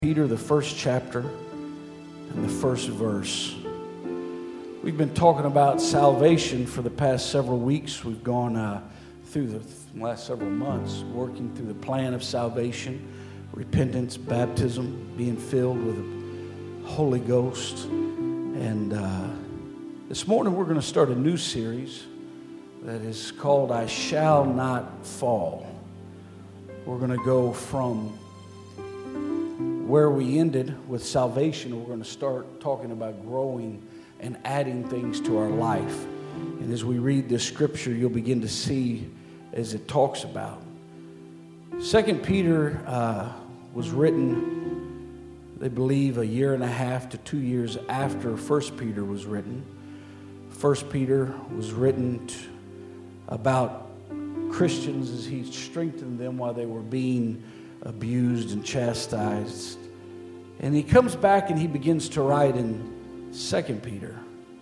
Peter, the first chapter and the first verse. We've been talking about salvation for the past several weeks. We've gone through the last several months working through the plan of salvation, repentance, baptism, being filled with the Holy Ghost. And this morning we're going to start a new series that is called I Shall Not Fall. We're going to go from where we ended with salvation. We're going to start talking about growing and adding things to our life. And as we read this scripture, you'll begin to see as it talks about. 2 Peter was written, they believe, a year and a half to 2 years after 1 Peter was written. 1 Peter was written about Christians as he strengthened them while they were being abused and chastised. And he comes back and he begins to write in 2 Peter.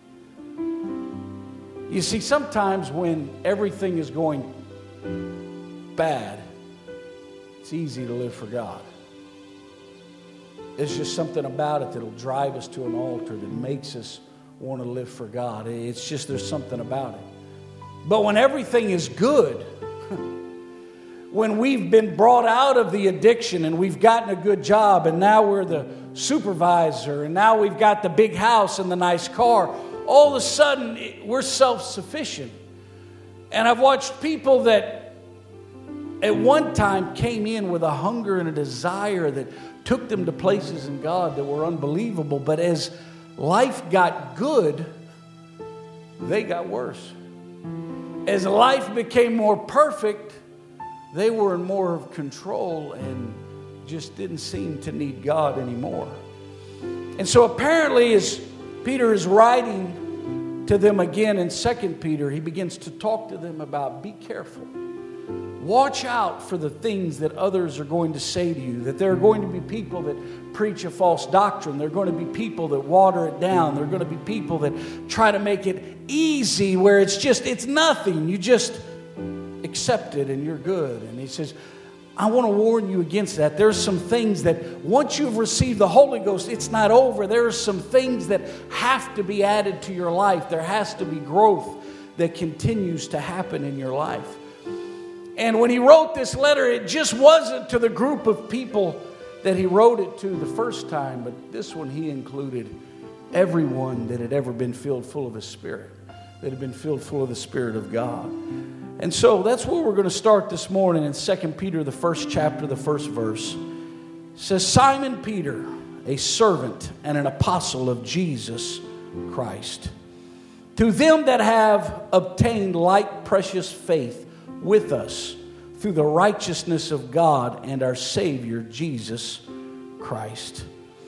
You see, sometimes when everything is going bad, it's easy to live for God. There's just something about it that'll drive us to an altar that makes us want to live for God. It's just there's something about it. But when everything is good, when we've been brought out of the addiction and we've gotten a good job and now we're the supervisor and now we've got the big house and the nice car, all of a sudden we're self-sufficient. And I've watched people that at one time came in with a hunger and a desire that took them to places in God that were unbelievable. But as life got good, they got worse. As life became more perfect, they were in more of control and just didn't seem to need God anymore. And so apparently as Peter is writing to them again in 2 Peter, he begins to talk to them about be careful. Watch out for the things that others are going to say to you, that there are going to be people that preach a false doctrine. There are going to be people that water it down. There are going to be people that try to make it easy where it's nothing. You just accept it and you're good. And he says, I want to warn you against that. There's some things that once you've received the Holy Ghost, it's not over. There are some things that have to be added to your life. There has to be growth that continues to happen in your life. And when he wrote this letter, it just wasn't to the group of people that he wrote it to the first time, but this one he included everyone that had ever been filled full of his Spirit, that had been filled full of the Spirit of God. And so that's where we're going to start this morning in 2 Peter, the first chapter, the first verse. It says, Simon Peter, a servant and an apostle of Jesus Christ, to them that have obtained like precious faith with us through the righteousness of God and our Savior, Jesus Christ.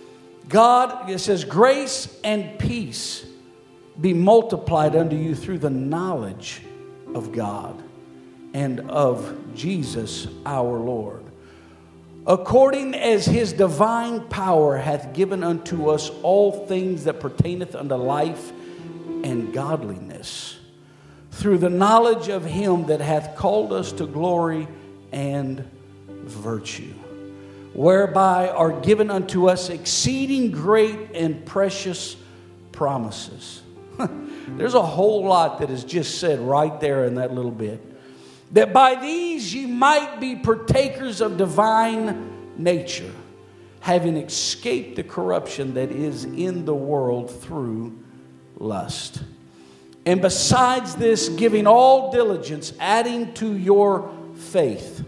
God, it says, grace and peace be multiplied unto you through the knowledge of God and of Jesus our Lord, according as his divine power hath given unto us all things that pertaineth unto life and godliness, through the knowledge of him that hath called us to glory and virtue, whereby are given unto us exceeding great and precious promises. There's a whole lot that is just said right there in that little bit. That by these ye might be partakers of divine nature, having escaped the corruption that is in the world through lust. And besides this, giving all diligence, adding to your faith.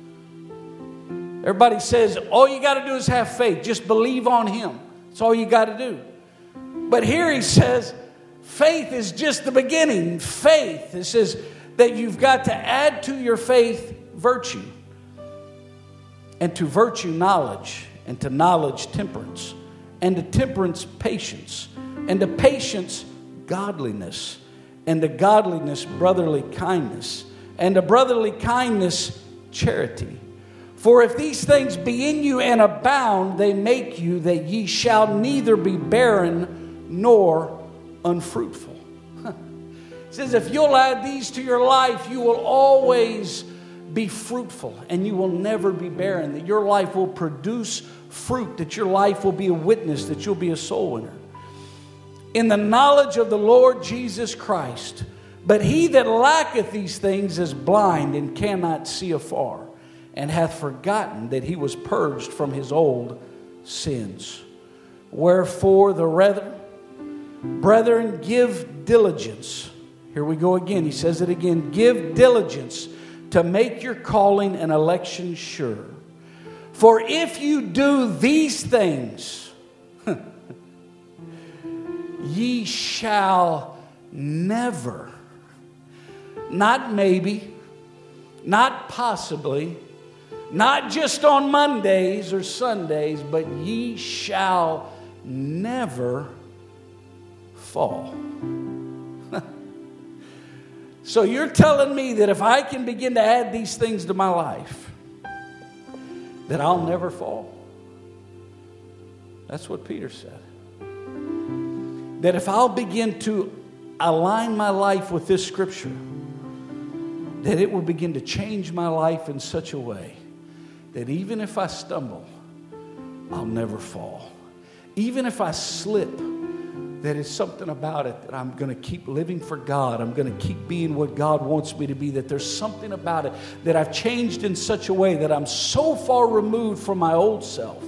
Everybody says, all you got to do is have faith. Just believe on him. That's all you got to do. But here he says, faith is just the beginning. Faith, it says that you've got to add to your faith virtue. And to virtue knowledge. And to knowledge temperance. And to temperance patience. And to patience godliness. And to godliness brotherly kindness. And to brotherly kindness charity. For if these things be in you and abound, they make you that ye shall neither be barren nor unfruitful. It says if you'll add these to your life, you will always be fruitful and you will never be barren. That your life will produce fruit, that your life will be a witness, that you'll be a soul winner. In the knowledge of the Lord Jesus Christ. But he that lacketh these things is blind and cannot see afar, and hath forgotten that he was purged from his old sins. Wherefore the brethren, give diligence. Here we go again. He says it again. Give diligence to make your calling and election sure. For if you do these things, ye shall never, not maybe, not possibly, not just on Mondays or Sundays, but ye shall never fall. So you're telling me that if I can begin to add these things to my life, that I'll never fall? That's what Peter said. That if I'll begin to align my life with this scripture, that it will begin to change my life in such a way that even if I stumble, I'll never fall. Even if I slip, that it's something about it that I'm going to keep living for God. I'm going to keep being what God wants me to be. That there's something about it that I've changed in such a way that I'm so far removed from my old self.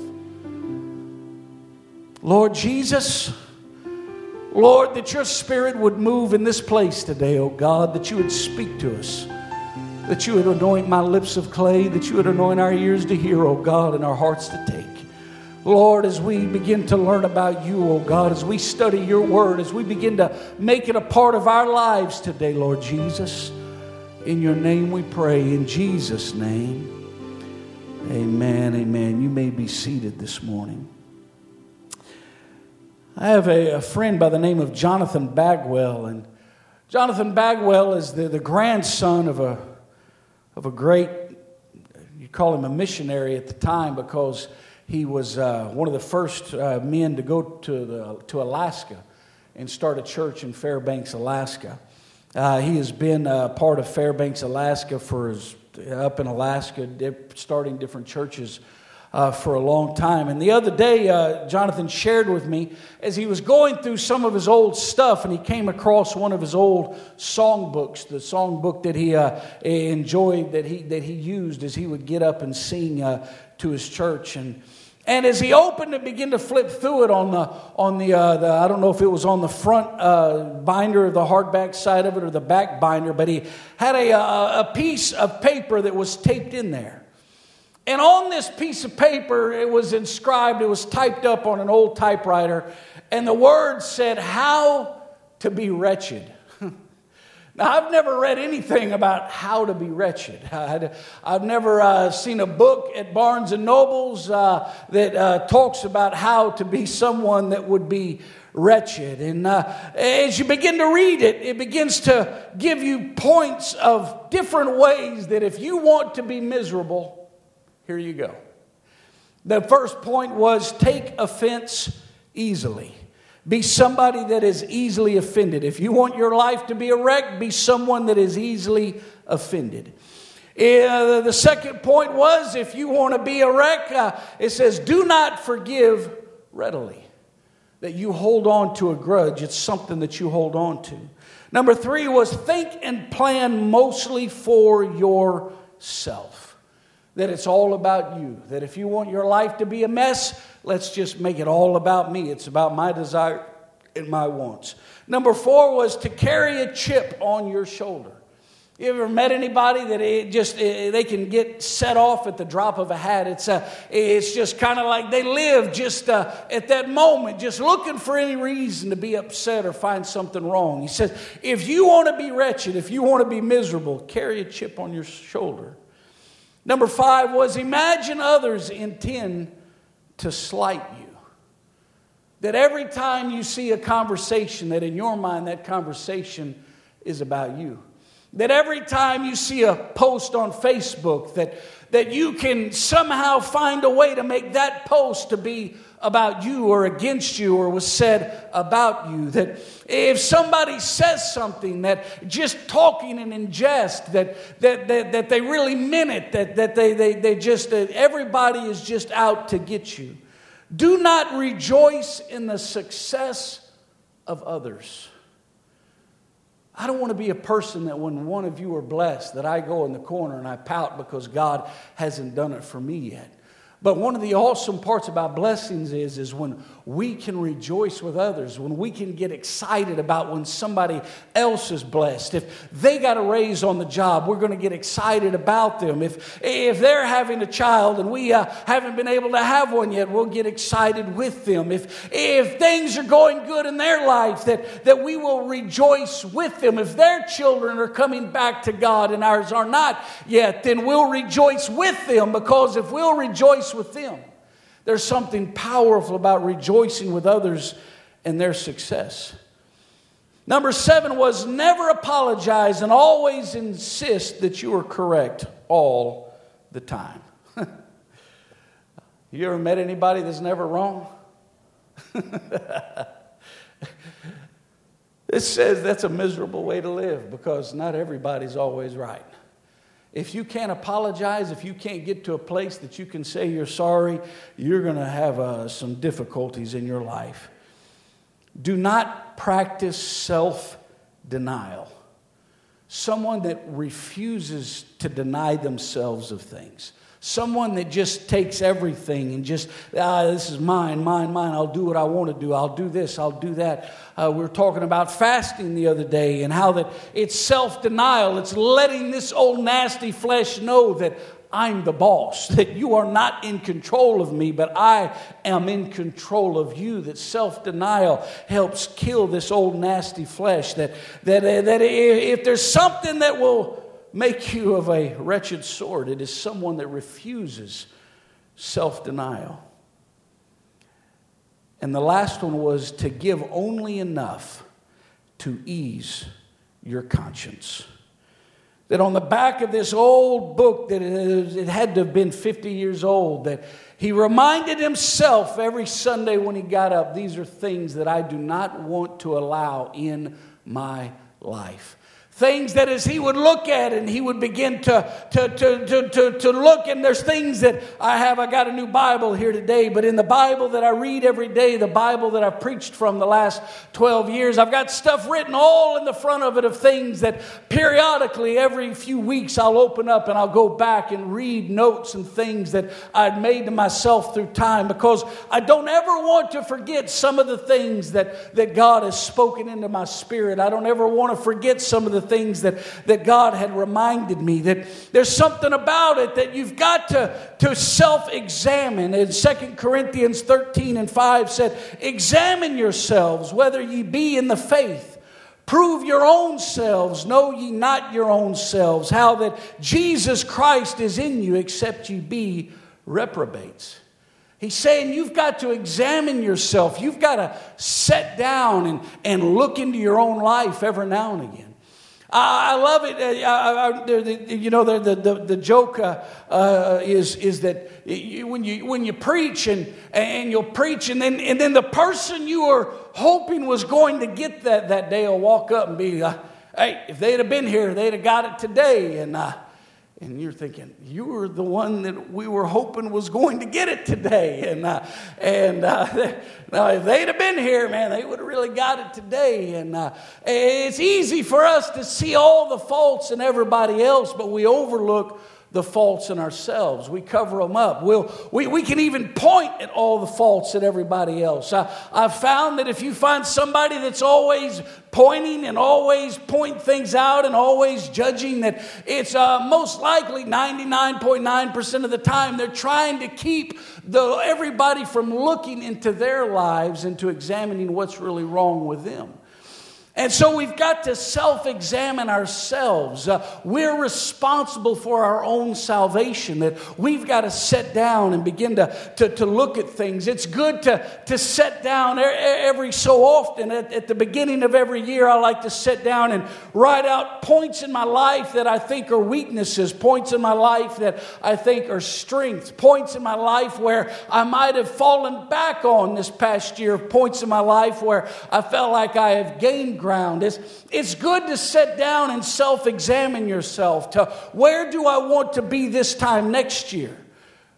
Lord Jesus, Lord, that your Spirit would move in this place today, oh God, that you would speak to us, that you would anoint my lips of clay, that you would anoint our ears to hear, oh God, and our hearts to take. Lord, as we begin to learn about you, oh God, as we study your word, as we begin to make it a part of our lives today, Lord Jesus, in your name we pray, in Jesus' name. Amen, amen. You may be seated this morning. I have a friend by the name of Jonathan Bagwell, and Jonathan Bagwell is the grandson of a great, you call him a missionary at the time, because he was one of the first men to go to Alaska and start a church in Fairbanks, Alaska. He has been part of Fairbanks, Alaska up in Alaska, starting different churches for a long time. And the other day, Jonathan shared with me, as he was going through some of his old stuff, and he came across one of his old songbooks, the songbook that he enjoyed, that he used as he would get up and sing to his church. And as he opened and began to flip through it on the I don't know if it was on the front binder, the hardback side of it, or the back binder, but he had a piece of paper that was taped in there. And on this piece of paper, it was inscribed, it was typed up on an old typewriter, and the words said, "How to be wretched." Now, I've never read anything about how to be wretched. I've never seen a book at Barnes & Noble's that talks about how to be someone that would be wretched. And as you begin to read it, it begins to give you points of different ways that if you want to be miserable, here you go. The first point was take offense easily. Be somebody that is easily offended. If you want your life to be a wreck, be someone that is easily offended. The second point was, if you want to be a wreck, it says, do not forgive readily. That you hold on to a grudge. It's something that you hold on to. Number 3 was think and plan mostly for yourself. That it's all about you. That if you want your life to be a mess, let's just make it all about me. It's about my desire and my wants. Number 4 was to carry a chip on your shoulder. You ever met anybody that they can get set off at the drop of a hat? It's just kind of like they live just at that moment, just looking for any reason to be upset or find something wrong. He says, if you want to be wretched, if you want to be miserable, carry a chip on your shoulder. Number 5 was imagine others intend to slight you. That every time you see a conversation, that in your mind that conversation is about you. That every time you see a post on Facebook, that you can somehow find a way to make that post to be about you or against you or was said about you. That if somebody says something that just talking and in jest, that they really meant it, that everybody is just out to get you. Do not rejoice in the success of others. I don't want to be a person that when one of you are blessed, that I go in the corner and I pout because God hasn't done it for me yet. But one of the awesome parts about blessings is when we can rejoice with others, when we can get excited about when somebody else is blessed. If they got a raise on the job, we're going to get excited about them. If they're having a child and we haven't been able to have one yet, we'll get excited with them. If things are going good in their life, that we will rejoice with them. If their children are coming back to God and ours are not yet, then we'll rejoice with them, because if we'll rejoice with them, there's something powerful about rejoicing with others and their success. Number 7 was never apologize and always insist that you are correct all the time. You ever met anybody that's never wrong? This says that's a miserable way to live, because not everybody's always right. If you can't apologize, if you can't get to a place that you can say you're sorry, you're going to have some difficulties in your life. Do not practice self-denial. Someone that refuses to deny themselves of things. Someone that just takes everything and just, this is mine, mine, mine. I'll do what I want to do. I'll do this. I'll do that. We were talking about fasting the other day and how that it's self-denial. It's letting this old nasty flesh know that I'm the boss, that you are not in control of me, but I am in control of you. That self-denial helps kill this old nasty flesh. That if there's something that will make you of a wretched sort, it is someone that refuses self-denial. And the last one was to give only enough to ease your conscience. That on the back of this old book, that it had to have been 50 years old, that he reminded himself every Sunday when he got up, these are things that I do not want to allow in my life. Things that as he would look at and he would begin to look, and there's things that I got a new Bible here today, but in the Bible that I read every day, the Bible that I've preached from the last 12 years, I've got stuff written all in the front of it of things that periodically every few weeks I'll open up and I'll go back and read notes and things that I'd made to myself through time, because I don't ever want to forget some of the things that God has spoken into my spirit. I don't ever want to forget some of the things that God had reminded me. That there's something about it that you've got to self-examine. And 2 Corinthians 13:5 said, examine yourselves whether ye be in the faith. Prove your own selves, know ye not your own selves, how that Jesus Christ is in you, except ye be reprobates. He's saying you've got to examine yourself. You've got to sit down and look into your own life every now and again. I love it. The joke is that when you preach and you'll preach, and then the person you were hoping was going to get that day will walk up and be, hey, if they'd have been here, they'd have got it today. And you're thinking, you were the one that we were hoping was going to get it today. Now, if they'd have been here, man, they would have really got it today. And it's easy for us to see all the faults in everybody else, but we overlook the faults in ourselves. We cover them up. We can even point at all the faults in everybody else. I've found that if you find somebody that's always pointing and always pointing things out and always judging, that it's most likely 99.9% of the time they're trying to keep everybody from looking into their lives and to examining what's really wrong with them. And so we've got to self-examine ourselves. We're responsible for our own salvation. That we've got to sit down and begin to look at things. It's good to sit down every so often. At the beginning of every year, I like to sit down and write out points in my life that I think are weaknesses, points in my life that I think are strengths, points in my life where I might have fallen back on this past year, points in my life where I felt like I have gained ground. It's good to sit down and self-examine yourself to where do I want to be this time next year?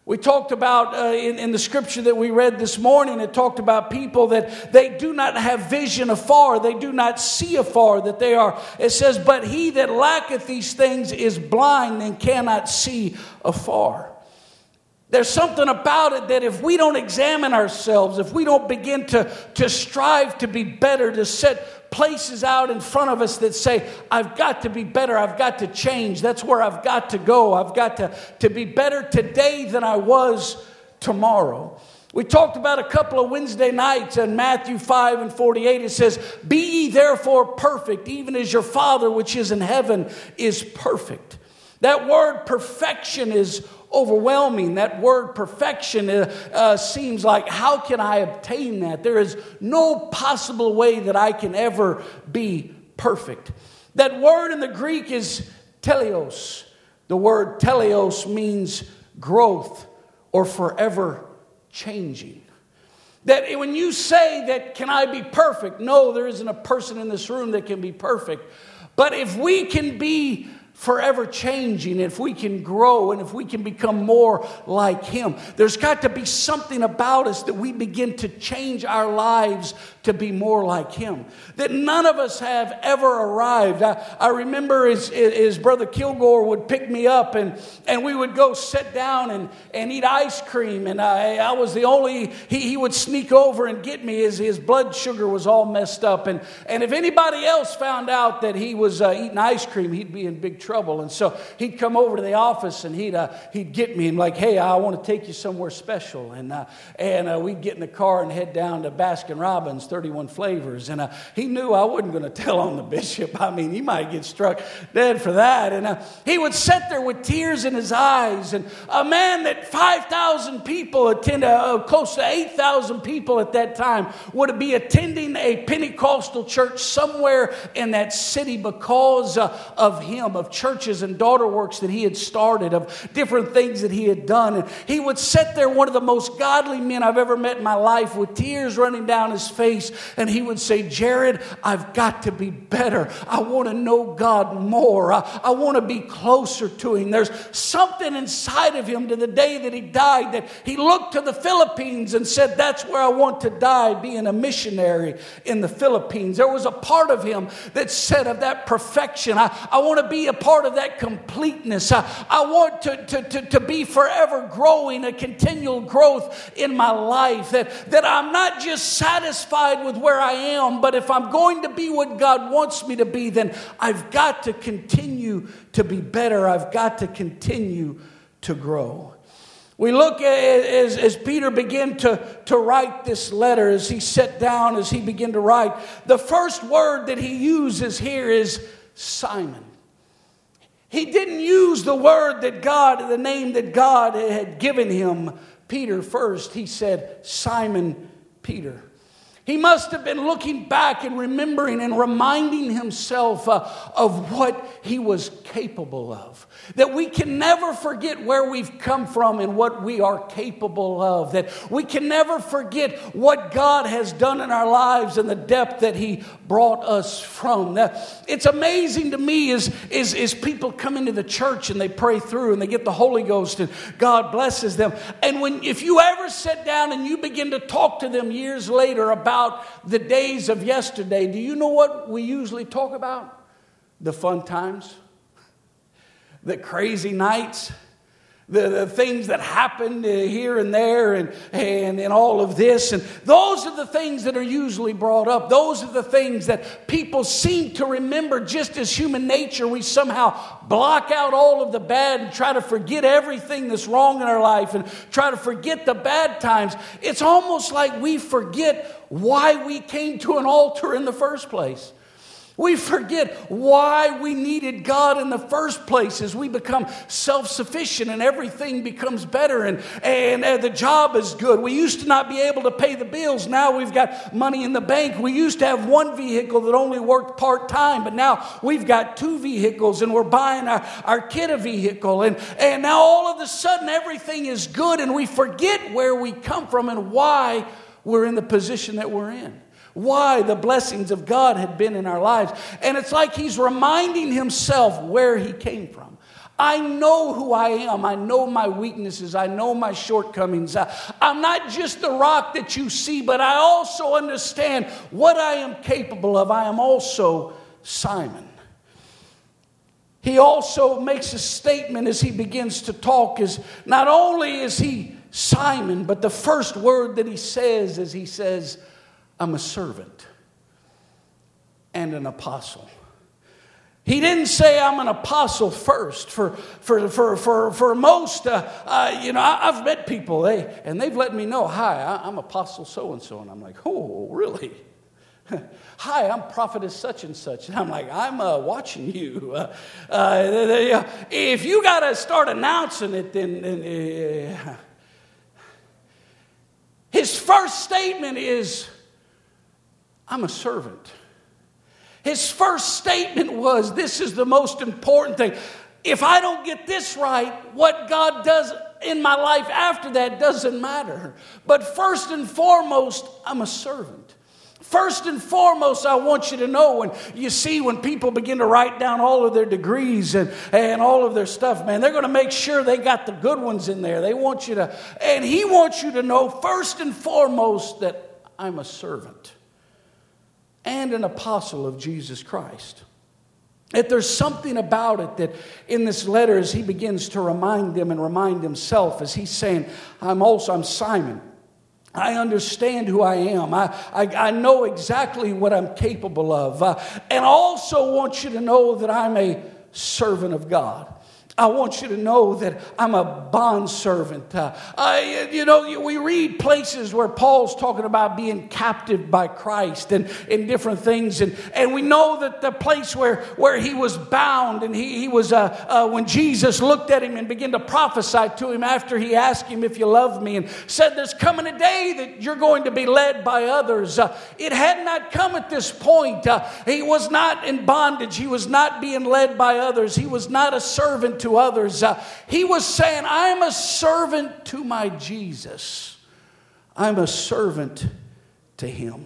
We talked about in the scripture that we read this morning, it talked about people that they do not have vision afar. They do not see afar, that they are, it says, but he that lacketh these things is blind and cannot see afar. There's something about it that if we don't examine ourselves, if we don't begin to strive to be better, to set places out in front of us that say, I've got to be better, I've got to change, that's where I've got to go, I've got to be better today than I was tomorrow. We talked about a couple of Wednesday nights in Matthew 5:48. It says, be ye therefore perfect, even as your Father which is in heaven is perfect. That word perfection is overwhelming. That word perfection seems like, how can I obtain that? There is no possible way that I can ever be perfect. That word in the Greek is teleos. The word teleos means growth or forever changing. That when you say that, can I be perfect? No, there isn't a person in this room that can be perfect. But if we can be forever changing, if we can grow and if we can become more like Him, there's got to be something about us that we begin to change our lives to be more like Him. That none of us have ever arrived. I remember as Brother Kilgore would pick me up and we would go sit down and eat ice cream, and I was the only, he would sneak over and get me as his blood sugar was all messed up, and if anybody else found out that he was eating ice cream, he'd be in big trouble. And so he'd come over to the office and he'd get me and like, hey, I want to take you somewhere special. And we'd get in the car and head down to Baskin Robbins, 31 flavors. And he knew I wasn't going to tell on the bishop. I mean, he might get struck dead for that. And he would sit there with tears in his eyes. And a man that 5,000 people attended, close to 8,000 people at that time would be attending a Pentecostal church somewhere in that city because of him, of churches and daughter works that he had started, of different things that he had done. And he would sit there, one of the most godly men I've ever met in my life, with tears running down his face, and he would say, Jared, I've got to be better. I want to know God more. I want to be closer to Him. There's something inside of him to the day that he died that he looked to the Philippines and said, that's where I want to die, being a missionary in the Philippines. There was a part of him that said of that perfection, I want to be a part of that completeness. I want to be forever growing, a continual growth in my life. That I'm not just satisfied with where I am, but if I'm going to be what God wants me to be, then I've got to continue to be better. I've got to continue to grow. We look at as Peter began to write this letter, as he sat down, as he began to write, the first word that he uses here is Simon. He didn't use the word that God, the name that God had given him, Peter, first. He said, Simon Peter. He must have been looking back and remembering and reminding himself of what he was capable of. That we can never forget where we've come from and what we are capable of. That we can never forget what God has done in our lives and the depth that He brought us from. Now, it's amazing to me is people come into the church and they pray through and they get the Holy Ghost and God blesses them. And if you ever sit down and you begin to talk to them years later about the days of yesterday, do you know what we usually talk about? The fun times, the crazy nights, the things that happened here and there and all of this. And those are the things that are usually brought up. Those are the things that people seem to remember. Just as human nature, we somehow block out all of the bad and try to forget everything that's wrong in our life and try to forget the bad times. It's almost like we forget why we came to an altar in the first place. We forget why we needed God in the first place as we become self-sufficient and everything becomes better and the job is good. We used to not be able to pay the bills. Now we've got money in the bank. We used to have one vehicle that only worked part-time, but now we've got two vehicles and we're buying our kid a vehicle. And now all of a sudden everything is good and we forget where we come from and why we're in the position that we're in. Why the blessings of God had been in our lives. And it's like he's reminding himself where he came from. I know who I am. I know my weaknesses. I know my shortcomings. I'm not just the rock that you see, but I also understand what I am capable of. I am also Simon. He also makes a statement as he begins to talk, is not only is he Simon, but the first word that he says is he says, I'm a servant and an apostle. He didn't say I'm an apostle first. For most, I've met people, they've let me know, hi, I'm apostle so-and-so. And I'm like, oh, really? Hi, I'm prophetess such and such. And I'm like, I'm watching you. If you got to start announcing it, then his first statement is, I'm a servant. His first statement was, this is the most important thing. If I don't get this right, what God does in my life after that doesn't matter. But first and foremost, I'm a servant. First and foremost, I want you to know, when people begin to write down all of their degrees and all of their stuff, man, they're going to make sure they got the good ones in there. He wants you to know first and foremost that I'm a servant and an apostle of Jesus Christ. That there's something about it that in this letter, as he begins to remind them and remind himself, as he's saying, I'm Simon. I understand who I am. I know exactly what I'm capable of. And I also want you to know that I'm a servant of God. I want you to know that I'm a bondservant. We read places where Paul's talking about being captive by Christ and different things. And we know that the place where he was bound and he was, when Jesus looked at him and began to prophesy to him after he asked him, if you love me, and said, there's coming a day that you're going to be led by others. It had not come at this point. He was not in bondage. He was not being led by others. He was not a servant to others. He was saying, I'm a servant to my Jesus. I'm a servant to him.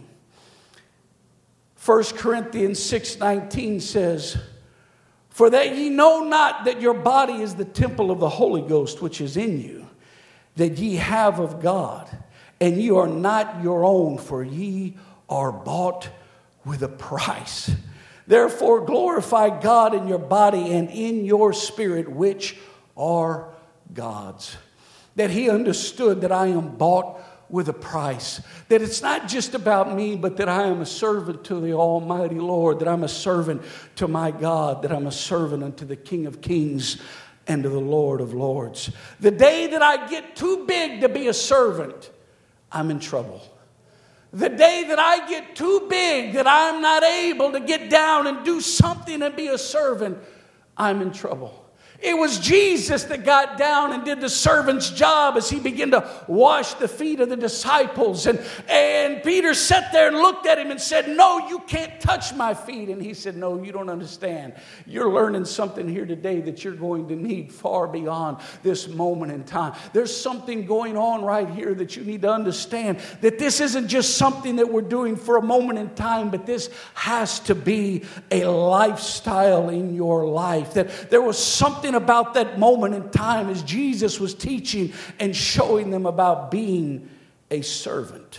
1 Corinthians 6:19 says, for that ye know not that your body is the temple of the Holy Ghost which is in you, that ye have of God, and ye are not your own, for ye are bought with a price. Therefore glorify God in your body and in your spirit, which are God's. That he understood that I am bought with a price. That it's not just about me, but that I am a servant to the Almighty Lord. That I'm a servant to my God. That I'm a servant unto the King of Kings and to the Lord of Lords. The day that I get too big to be a servant, I'm in trouble. The day that I get too big, that I'm not able to get down and do something and be a servant, I'm in trouble. It was Jesus that got down and did the servant's job as he began to wash the feet of the disciples. And Peter sat there and looked at him and said, no, you can't touch my feet. And he said, no, you don't understand. You're learning something here today that you're going to need far beyond this moment in time. There's something going on right here that you need to understand, that this isn't just something that we're doing for a moment in time, but this has to be a lifestyle in your life. That there was something about that moment in time as Jesus was teaching and showing them about being a servant.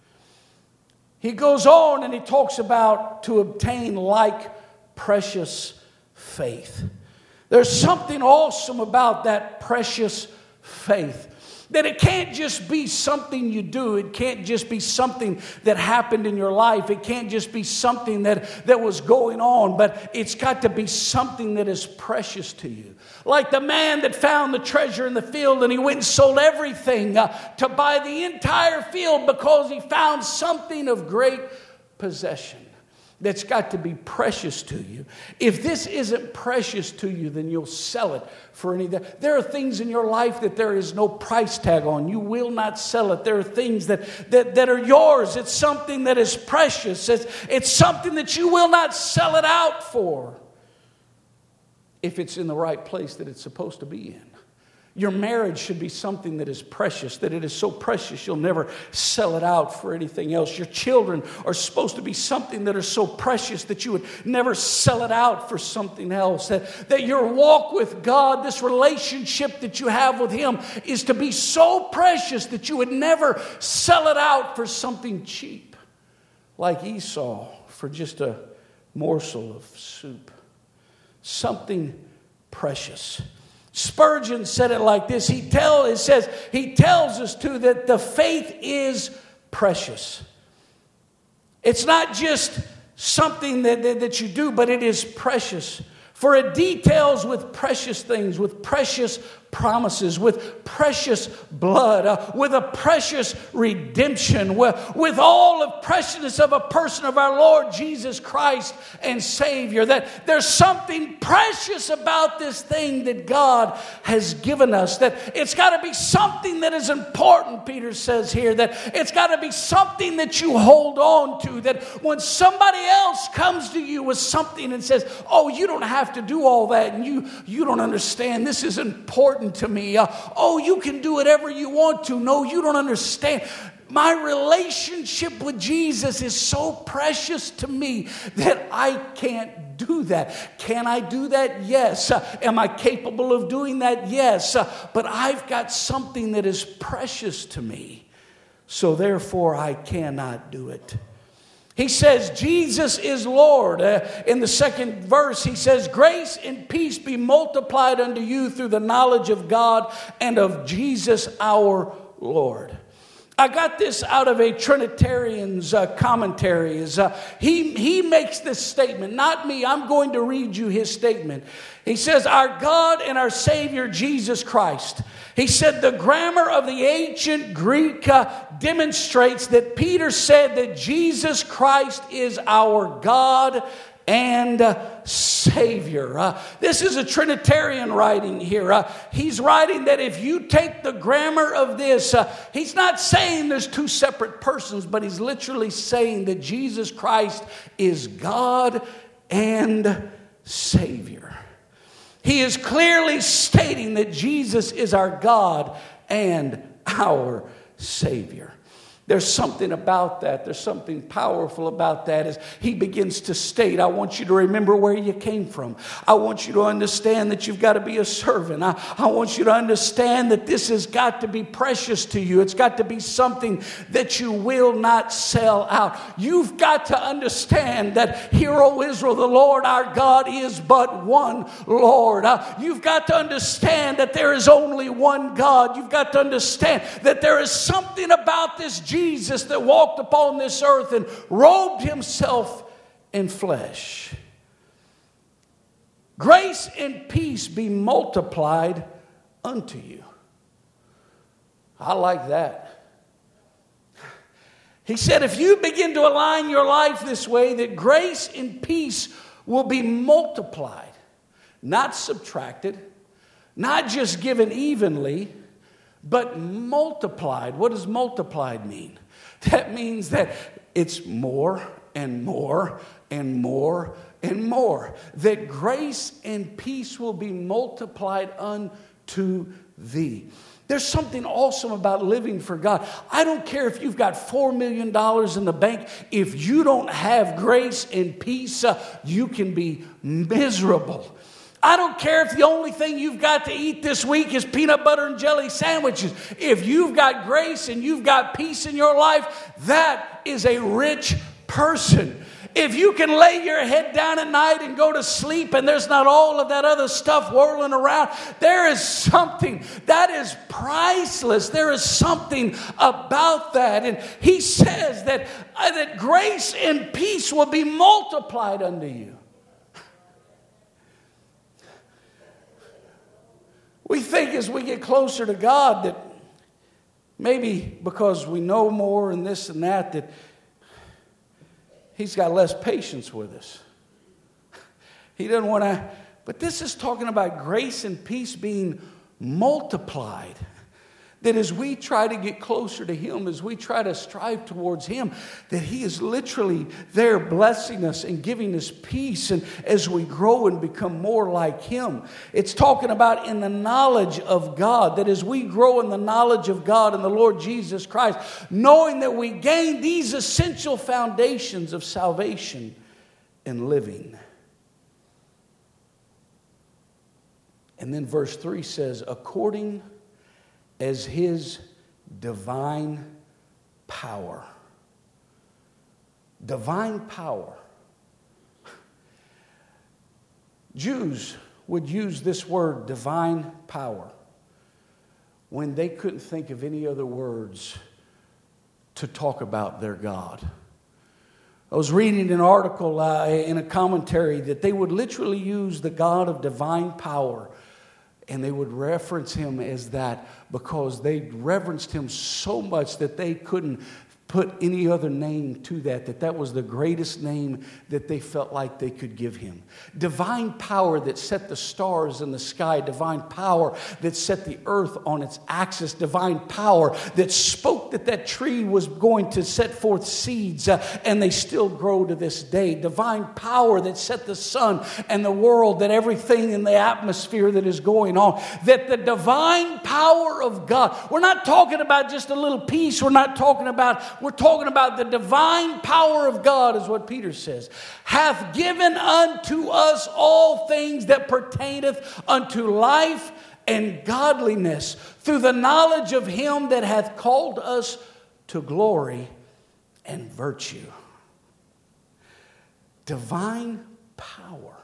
He goes on and he talks about to obtain like precious faith. There's something awesome about that precious faith. That it can't just be something you do. It can't just be something that happened in your life. It can't just be something that was going on. But it's got to be something that is precious to you. Like the man that found the treasure in the field and he went and sold everything to buy the entire field because he found something of great possession. That's got to be precious to you. If this isn't precious to you, then you'll sell it for anything. There are things in your life that there is no price tag on. You will not sell it. There are things that are yours. It's something that is precious. It's something that you will not sell it out for if it's in the right place that it's supposed to be in. Your marriage should be something that is precious, that it is so precious you'll never sell it out for anything else. Your children are supposed to be something that are so precious that you would never sell it out for something else. That your walk with God, this relationship that you have with Him, is to be so precious that you would never sell it out for something cheap, like Esau for just a morsel of soup. Something precious. Spurgeon said it like this. He tells us too that the faith is precious. It's not just something that you do, but it is precious. For it details with precious things, with precious promises, with precious blood, with a precious redemption, with all the preciousness of a person of our Lord Jesus Christ and Savior. That there's something precious about this thing that God has given us. That it's got to be something that is important, Peter says here. That it's got to be something that you hold on to. That when somebody else comes to you with something and says, oh, you don't have to do all that, and you don't understand, this is important to me. Oh, you can do whatever you want to. No, you don't understand. My relationship with Jesus is so precious to me that I can't do that. Can I do that? Yes. Am I capable of doing that? Yes. But I've got something that is precious to me, so therefore I cannot do it. He says, Jesus is Lord. In the second verse, he says, grace and peace be multiplied unto you through the knowledge of God and of Jesus our Lord. I got this out of a Trinitarian's commentaries. He makes this statement, not me. I'm going to read you his statement. He says, our God and our Savior, Jesus Christ. He said the grammar of the ancient Greek demonstrates that Peter said that Jesus Christ is our God and Savior. This is a Trinitarian writing here. He's writing that if you take the grammar of this, he's not saying there's two separate persons, but he's literally saying that Jesus Christ is God and Savior. He is clearly stating that Jesus is our God and our Savior. There's something about that. There's something powerful about that as he begins to state, I want you to remember where you came from. I want you to understand that you've got to be a servant. I want you to understand that this has got to be precious to you. It's got to be something that you will not sell out. You've got to understand that, hear, O Israel, the Lord our God is but one Lord. You've got to understand that there is only one God. You've got to understand that there is something about this Jesus that walked upon this earth and robed himself in flesh. Grace and peace be multiplied unto you. I like that. He said if you begin to align your life this way, that grace and peace will be multiplied, not subtracted, not just given evenly, but multiplied. What does multiplied mean? That means that it's more and more and more and more. That grace and peace will be multiplied unto thee. There's something awesome about living for God. I don't care if you've got $4 million in the bank. If you don't have grace and peace, you can be miserable. I don't care if the only thing you've got to eat this week is peanut butter and jelly sandwiches. If you've got grace and you've got peace in your life, that is a rich person. If you can lay your head down at night and go to sleep and there's not all of that other stuff whirling around, there is something that is priceless. There is something about that. And he says that grace and peace will be multiplied unto you. We think as we get closer to God that maybe because we know more and this and that he's got less patience with us. He doesn't want to, but this is talking about grace and peace being multiplied. That as we try to get closer to Him, as we try to strive towards Him, that He is literally there blessing us and giving us peace. And as we grow and become more like Him, it's talking about in the knowledge of God. That as we grow in the knowledge of God and the Lord Jesus Christ, knowing that we gain these essential foundations of salvation and living. And then verse 3 says, according as His divine power. Divine power. Jews would use this word, divine power, when they couldn't think of any other words to talk about their God. I was reading an article in a commentary that they would literally use the God of divine power, and they would reference Him as that because they reverenced Him so much that they couldn't put any other name to that was the greatest name that they felt like they could give Him. Divine power that set the stars in the sky. Divine power that set the earth on its axis. Divine power that spoke that tree was going to set forth seeds and they still grow to this day. Divine power that set the sun and the world, that everything in the atmosphere that is going on. That the divine power of God. We're not talking about just a little piece. We're talking about the divine power of God, is what Peter says, hath given unto us all things that pertaineth unto life and godliness, through the knowledge of Him that hath called us to glory and virtue. Divine power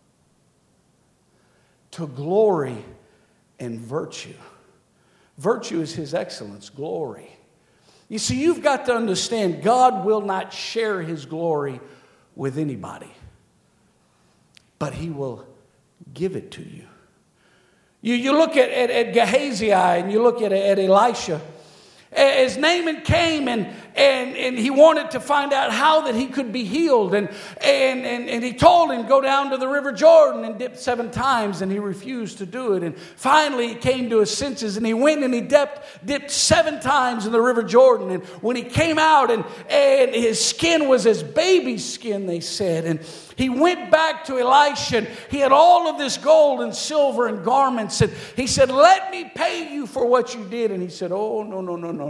to glory and virtue. Virtue is His excellence, glory. You see, you've got to understand, God will not share His glory with anybody, but He will give it to you. You look at Gehazi and you look at Elisha. As Naaman came and he wanted to find out how that he could be healed. And he told him, go down to the River Jordan and dip 7 times. And he refused to do it. And finally he came to his senses and he went and he dipped 7 times in the River Jordan. And when he came out and his skin was as baby's skin, they said. And he went back to Elisha and he had all of this gold and silver and garments. And he said, let me pay you for what you did. And he said, oh, no.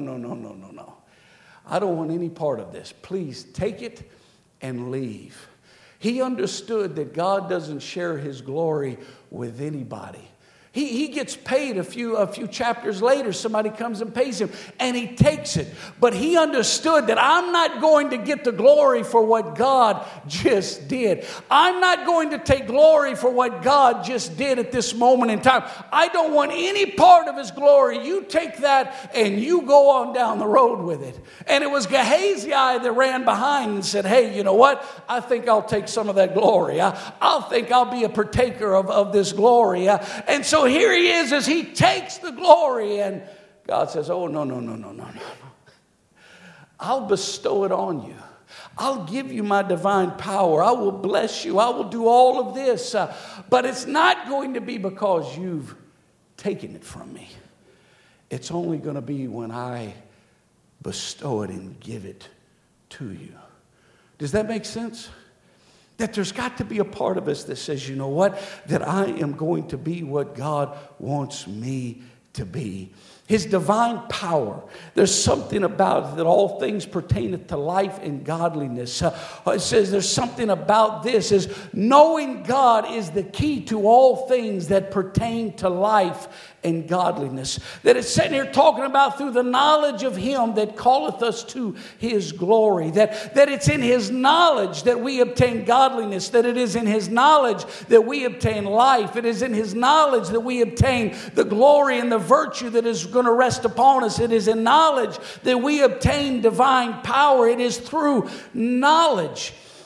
I don't want any part of this. Please take it and leave. He understood that God doesn't share His glory with anybody. He gets paid a few chapters later. Somebody comes and pays him, and he takes it. But he understood that I'm not going to get the glory for what God just did. I'm not going to take glory for what God just did at this moment in time. I don't want any part of His glory. You take that and you go on down the road with it. And it was Gehazi that ran behind and said, hey, you know what? I think I'll take some of that glory. I'll think I'll be a partaker of this glory. And so here he is as he takes the glory, and God says, oh, no. I'll bestow it on you. I'll give you my divine power. I will bless you. I will do all of this. But it's not going to be because you've taken it from me. It's only going to be when I bestow it and give it to you. Does that make sense? That there's got to be a part of us that says, you know what? That I am going to be what God wants me to be. His divine power. There's something about it that all things pertaineth to life and godliness. It says there's something about this is knowing God is the key to all things that pertain to life and godliness. That it's sitting here talking about through the knowledge of Him that calleth us to His glory. That it's in His knowledge that we obtain godliness. That it is in His knowledge that we obtain life. It is in His knowledge that we obtain the glory and the virtue that is going to rest upon us. It is in knowledge that we obtain divine power. It is through knowledge.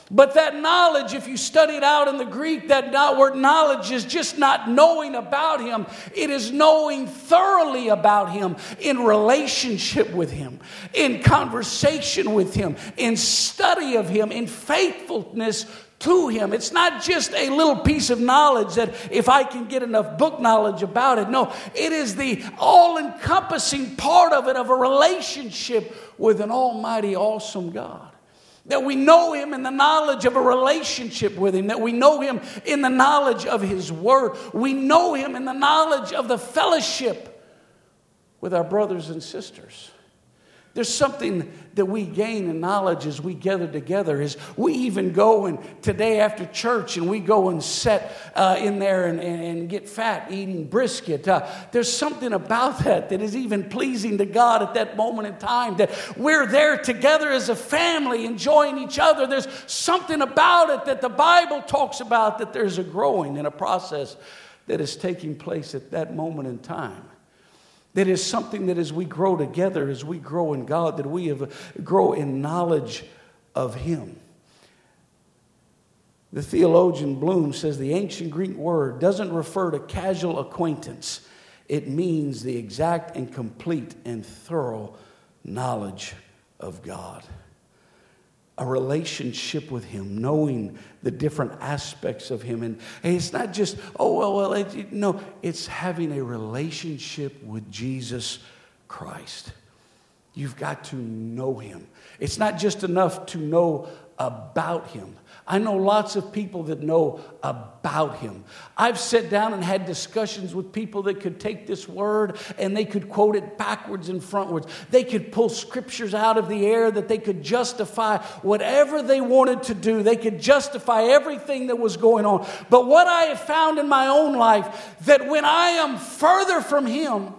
But that knowledge, if you study it out in the Greek, that word knowledge is just not knowing about Him. It is knowing thoroughly about Him, in relationship with Him, in conversation with Him, in study of Him, in faithfulness to Him. It's not just a little piece of knowledge that if I can get enough book knowledge about it. No, it is the all-encompassing part of it, of a relationship with an almighty, awesome God. That we know Him in the knowledge of a relationship with Him. That we know Him in the knowledge of His Word. We know Him in the knowledge of the fellowship with our brothers and sisters. There's something that we gain in knowledge as we gather together. Is we even go and today after church and we go and sit in there and get fat eating brisket. There's something about that is even pleasing to God at that moment in time. That we're there together as a family enjoying each other. There's something about it that the Bible talks about, that there's a growing and a process that is taking place at that moment in time. That is something that as we grow together, as we grow in God, that we grow in knowledge of Him. The theologian Bloom says the ancient Greek word doesn't refer to casual acquaintance. It means the exact and complete and thorough knowledge of God. A relationship with Him, knowing the different aspects of Him. And it's not just, no, it's having a relationship with Jesus Christ. You've got to know Him. It's not just enough to know about Him. I know lots of people that know about Him. I've sat down and had discussions with people that could take this word and they could quote it backwards and frontwards. They could pull scriptures out of the air that they could justify whatever they wanted to do. They could justify everything that was going on. But what I have found in my own life, that when I am further from Him,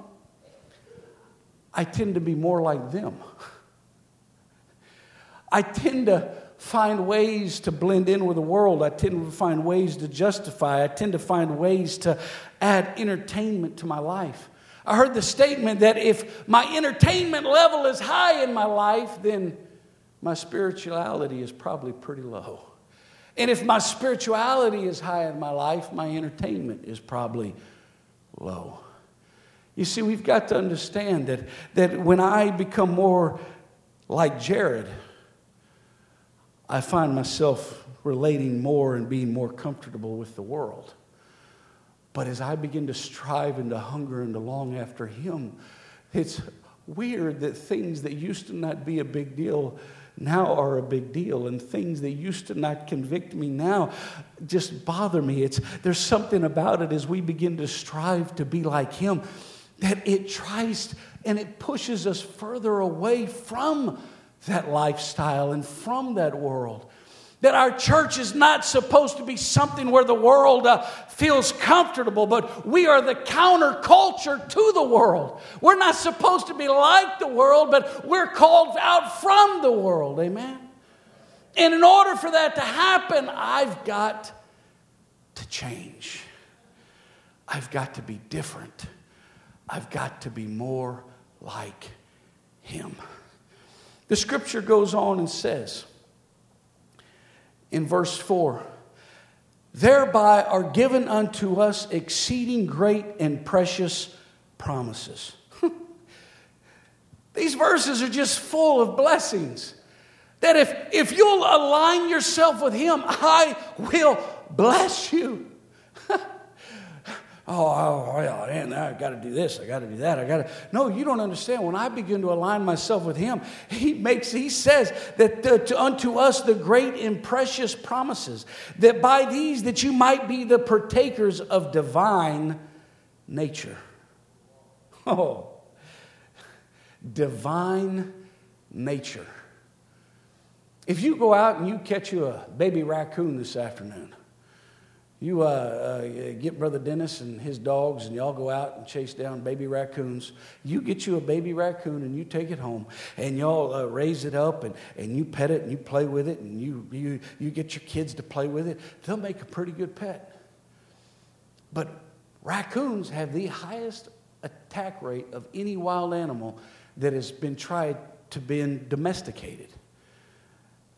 I tend to be more like them. I tend to find ways to blend in with the world. I tend to find ways to justify. I tend to find ways to add entertainment to my life. I heard the statement that if my entertainment level is high in my life, then my spirituality is probably pretty low. And if my spirituality is high in my life, my entertainment is probably low. You see, we've got to understand that when I become more like Jared, I find myself relating more and being more comfortable with the world. But as I begin to strive and to hunger and to long after Him, it's weird that things that used to not be a big deal now are a big deal. And things that used to not convict me now just bother me. There's something about it as we begin to strive to be like Him, that it tries and it pushes us further away from that lifestyle and from that world. That our church is not supposed to be something where the world feels comfortable, but we are the counterculture to the world. We're not supposed to be like the world, but we're called out from the world. Amen? And in order for that to happen, I've got to change. I've got to be different. I've got to be more like Him. The scripture goes on and says in verse 4, thereby are given unto us exceeding great and precious promises. These verses are just full of blessings. That if you'll align yourself with Him, I will bless you. Man, I got to do this. I got to do that. No, you don't understand. When I begin to align myself with Him, He says that unto us the great and precious promises, that by these that you might be the partakers of divine nature. Oh, divine nature. If you go out and you catch you a baby raccoon this afternoon, you get Brother Dennis and his dogs, and y'all go out and chase down baby raccoons. You get you a baby raccoon and you take it home, and y'all raise it up, and you pet it and you play with it, and you get your kids to play with it. They'll make a pretty good pet. But raccoons have the highest attack rate of any wild animal that has been tried to be domesticated.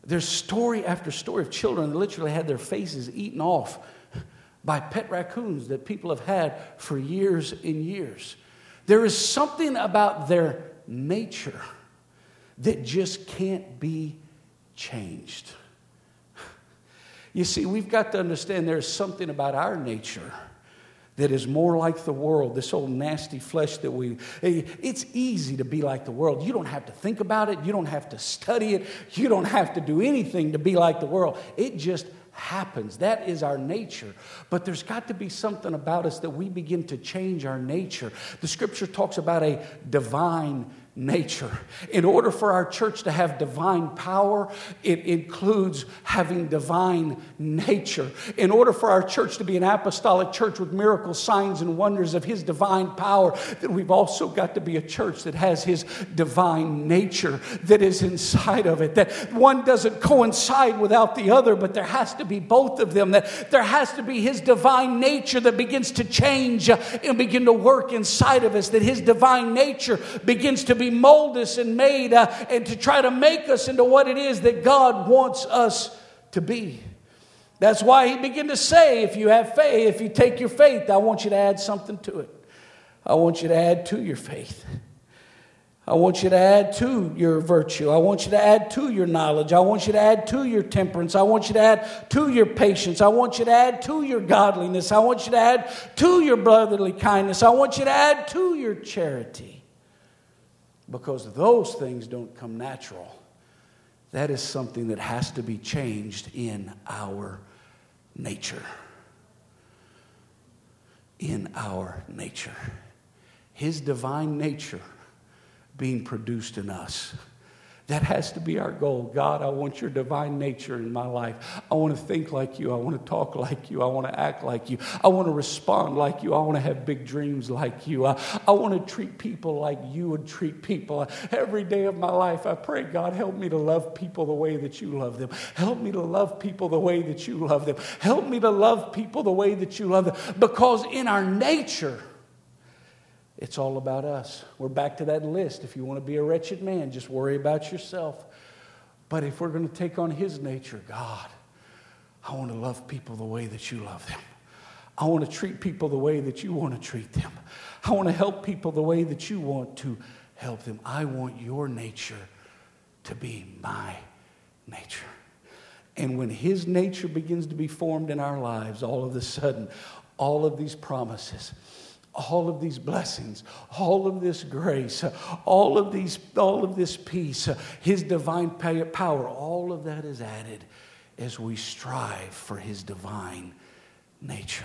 There's story after story of children that literally had their faces eaten off by pet raccoons that people have had for years and years. There is something about their nature that just can't be changed. You see, we've got to understand there's something about our nature that is more like the world, this old nasty flesh that it's easy to be like the world. You don't have to think about it. You don't have to study it. You don't have to do anything to be like the world. It just happens. That is our nature. But there's got to be something about us that we begin to change our nature. The scripture talks about a divine nature. In order for our church to have divine power, it includes having divine nature. In order for our church to be an apostolic church with miracles, signs, and wonders of His divine power, then we've also got to be a church that has His divine nature that is inside of it. That one doesn't coincide without the other, but there has to be both of them. That there has to be His divine nature that begins to change and begin to work inside of us. That His divine nature begins to be mold us and made and to try to make us into what it is that God wants us to be. That's why He began to say, if you have faith, if you take your faith, I want you to add something to it. I want you to add to your faith. I want you to add to your virtue. I want you to add to your knowledge. I want you to add to your temperance. I want you to add to your patience. I want you to add to your godliness. I want you to add to your brotherly kindness. I want you to add to your charity. Because those things don't come natural. That is something that has to be changed in our nature. In our nature. His divine nature being produced in us. That has to be our goal. God, I want your divine nature in my life. I want to think like you. I want to talk like you. I want to act like you. I want to respond like you. I want to have big dreams like you. I want to treat people like you would treat people. Every day of my life, I pray, God, help me to love people the way that you love them. Help me to love people the way that you love them. Help me to love people the way that you love them. Because in our nature, it's all about us. We're back to that list. If you want to be a wretched man, just worry about yourself. But if we're going to take on His nature, God, I want to love people the way that you love them. I want to treat people the way that you want to treat them. I want to help people the way that you want to help them. I want your nature to be my nature. And when His nature begins to be formed in our lives, all of a sudden, all of these promises, all of these blessings, all of this grace, all of this peace, His divine power, all of that is added as we strive for His divine nature.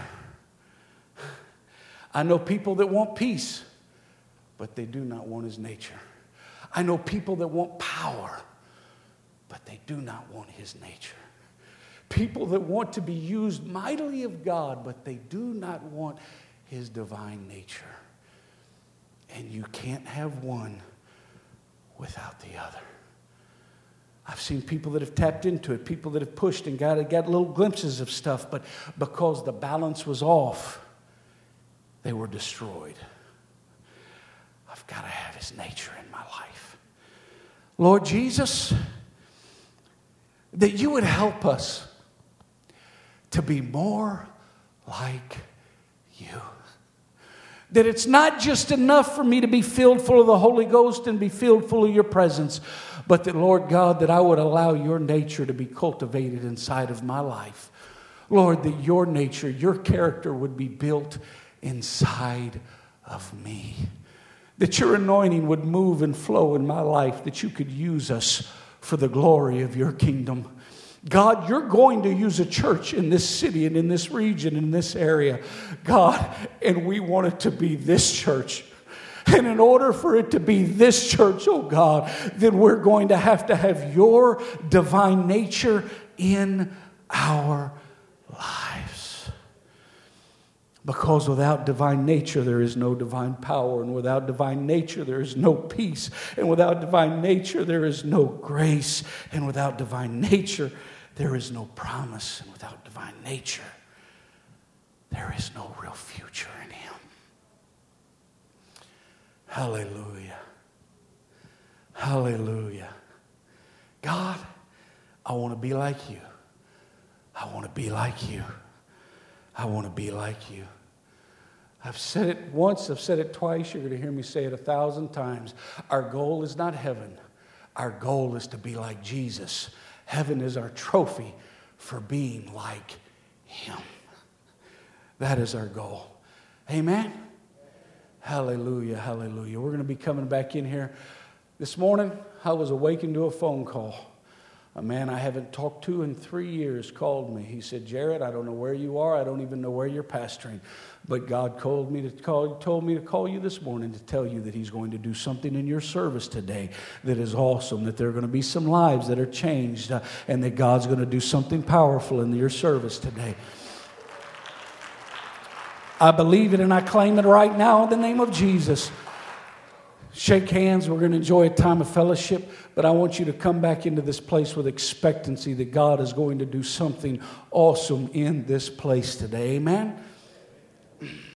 I know people that want peace, but they do not want His nature. I know people that want power, but they do not want His nature. People that want to be used mightily of God, but they do not want His divine nature. And you can't have one without the other. I've seen people that have tapped into it, people that have pushed and got little glimpses of stuff, but because the balance was off, they were destroyed. I've got to have His nature in my life. Lord Jesus, that you would help us to be more like you. That it's not just enough for me to be filled full of the Holy Ghost and be filled full of your presence, but that, Lord God, that I would allow your nature to be cultivated inside of my life. Lord, that your nature, your character would be built inside of me. That your anointing would move and flow in my life, that you could use us for the glory of your kingdom. God, you're going to use a church in this city and in this region, in this area, God, and we want it to be this church. And in order for it to be this church, oh God, then we're going to have your divine nature in our lives. Because without divine nature, there is no divine power. And without divine nature, there is no peace. And without divine nature, there is no grace. And without divine nature, there is no promise. And without divine nature, there is no real future in Him. Hallelujah. Hallelujah. God, I I want to be like you. I want to be like you. I want to be like you. I've said it once, I've said it twice, you're going to hear me say it 1,000 times. Our goal is not heaven. Our goal is to be like Jesus. Heaven is our trophy for being like Him. That is our goal. Amen? Hallelujah, hallelujah. We're going to be coming back in here. This morning, I was awakened to a phone call. A man I haven't talked to in 3 years called me. He said, Jared, I don't know where you are. I don't even know where you're pastoring. But God told me to call you this morning to tell you that He's going to do something in your service today that is awesome, that there are going to be some lives that are changed, and that God's going to do something powerful in your service today. I believe it and I claim it right now in the name of Jesus. Shake hands. We're going to enjoy a time of fellowship, but I want you to come back into this place with expectancy that God is going to do something awesome in this place today. Amen?